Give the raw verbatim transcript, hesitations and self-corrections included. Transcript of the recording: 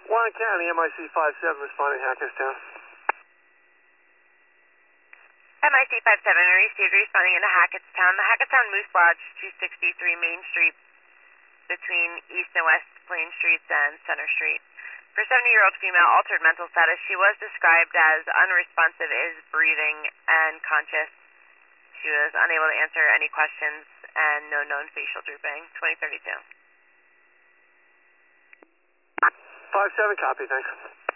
Warren County, M I C five seven, responding Hackettstown. M I C five seven, received, responding into Hackettstown. The Hackettstown Moose Lodge, two sixty-three Main Street, between East and West Plain Streets and Center Street. For seventy-year-old female, altered mental status. She was described as unresponsive, is breathing, and conscious. She was unable to answer any questions, and no known facial drooping. twenty thirty-two. five seven, copy, thanks.